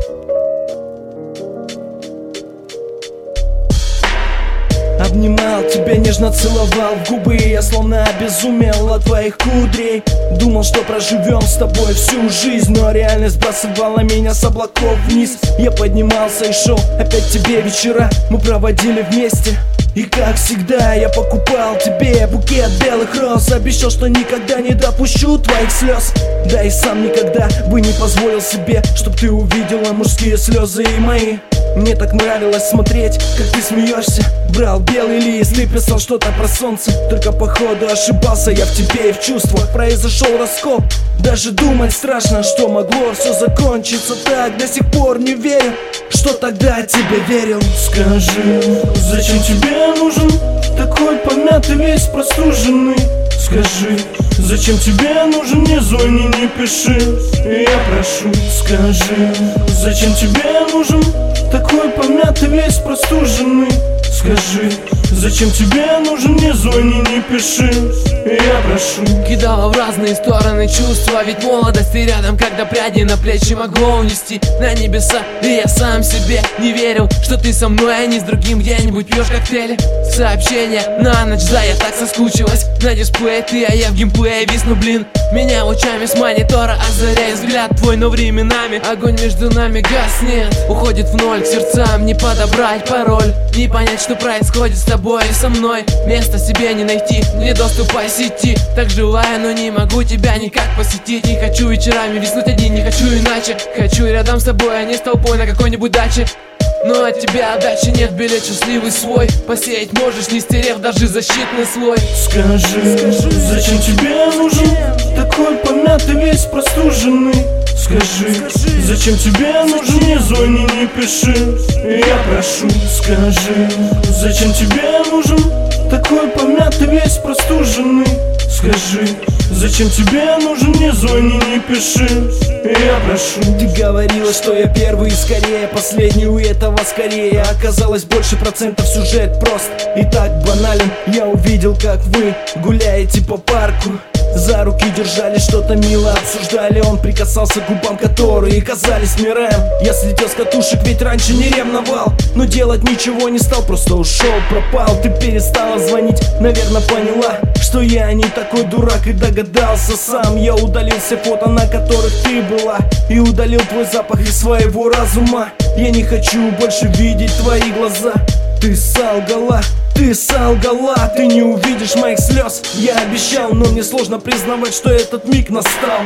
Обнимал тебя, нежно целовал в губы. Я словно обезумел от твоих кудрей. Думал, что проживем с тобой всю жизнь, но реальность сбрасывала меня с облаков вниз. Я поднимался и шел опять тебе вечера. Мы проводили вместе. И как всегда я покупал тебе букет белых роз. Обещал, что никогда не допущу твоих слез. Да и сам никогда бы не позволил себе, чтоб ты увидела мужские слезы и мои. Мне так нравилось смотреть, как ты смеешься. Брал белый лист и писал что-то про солнце. Только походу ошибался я в тебе и в чувствах. Произошел раскол, даже думать страшно, что могло все закончиться так. До сих пор не верю, что тогда тебе верил. Скажи, зачем тебе нужен такой помятый, весь простуженный? Скажи, зачем тебе нужен? Не звони, не пиши, я прошу. Скажи, зачем тебе нужен такой помятый, весь простуженный? Скажи, зачем тебе нужен? Не звони, не пиши, я прошу. Кидала в разные стороны чувства, ведь молодости рядом, когда пряди на плечи могло унести на небеса. И я сам себе не верил, что ты со мной, а не с другим где-нибудь пьешь коктейли. Сообщение на ночь, да, я так соскучилась. На дисплее ты, а я в геймплее висну, блин. Меня лучами с монитора озаряет взгляд твой, но временами огонь между нами гаснет. Уходит в ноль, к сердцам не подобрать пароль, не понять, что происходит с тобой и со мной. Места себе не найти, мне доступа сети. Так желаю, но не могу тебя никак посетить. Не хочу вечерами виснуть один, не хочу иначе. Хочу рядом с тобой, а не с толпой на какой-нибудь даче. Но от тебя отдачи нет, билет счастливый свой. Посеять можешь, не стерев даже защитный слой. Скажи, зачем тебе нужен такой помятый, весь простуженный? Скажи, зачем тебе нужен? Не звони, не пиши, я прошу. Скажи, зачем тебе нужен такой помятый, весь простуженный? Скажи, зачем тебе нужен? Не звони, не пиши, я прошу. Ты говорила, что я первый и скорее последний, у этого скорее оказалось больше процентов, сюжет прост и так банален. Я увидел, как вы гуляете по парку, за руки держали, что-то мило обсуждали. Он прикасался к губам, которые казались миром. Я слетел с катушек, ведь раньше не ревновал, но делать ничего не стал, просто ушел, пропал. Ты перестала звонить, наверное поняла, что я не такой дурак и догадался сам. Я удалил все фото, на которых ты была, и удалил твой запах из своего разума. Я не хочу больше видеть твои глаза. Ты солгала, ты солгала, ты не увидишь моих слез. Я обещал, но мне сложно признавать, что этот миг настал.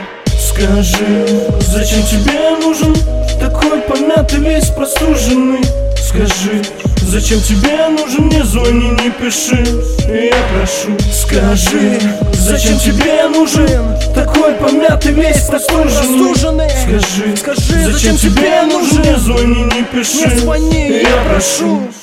Скажи, зачем тебе нужен такой помятый, весь простуженный? Скажи, зачем тебе нужен? Не звони, не пиши, я прошу. Скажи, зачем тебе нужен такой помятый, весь простуженный? Скажи, зачем тебе нужен? Не звони, не пиши, я прошу.